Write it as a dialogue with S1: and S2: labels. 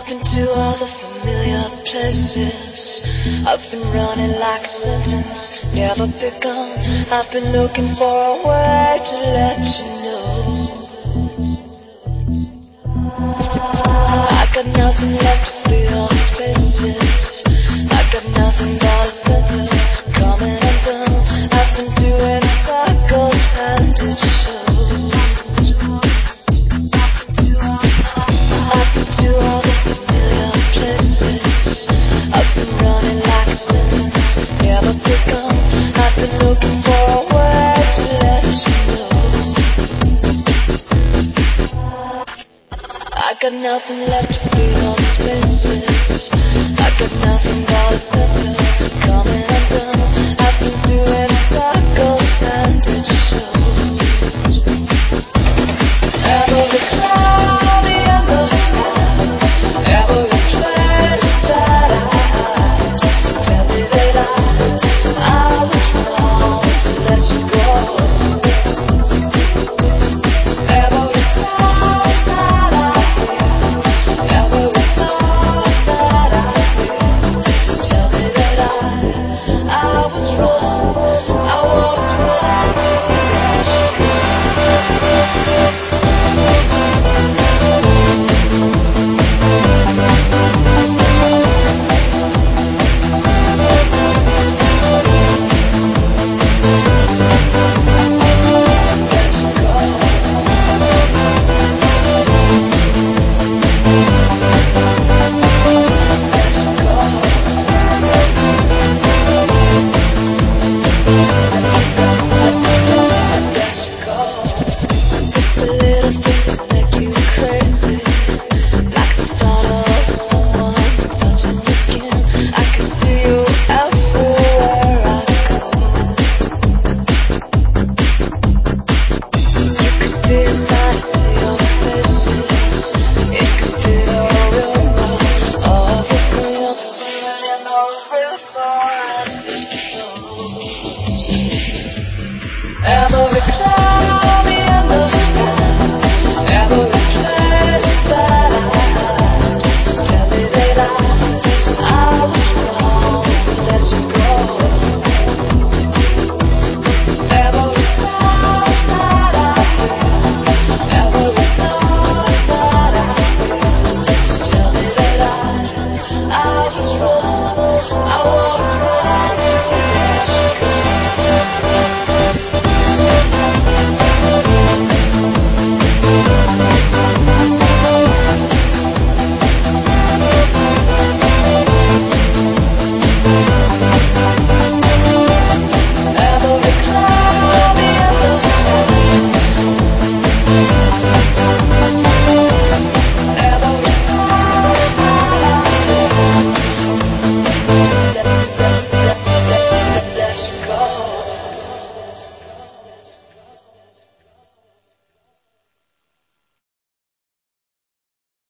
S1: I've been to all the familiar places. I've been running like a sentence, never begun. I've been looking for a way to let you know. I got nothing left to fill the spaces. I got nothing but a center, coming undone. I've been doing cycles and it shows. I've been to all the familiar places. I've been running like a sentence, never begun. I've been looking for a way to let you know. I got nothing left to fill the spaces. I got nothing but a center, coming undone. I've been doing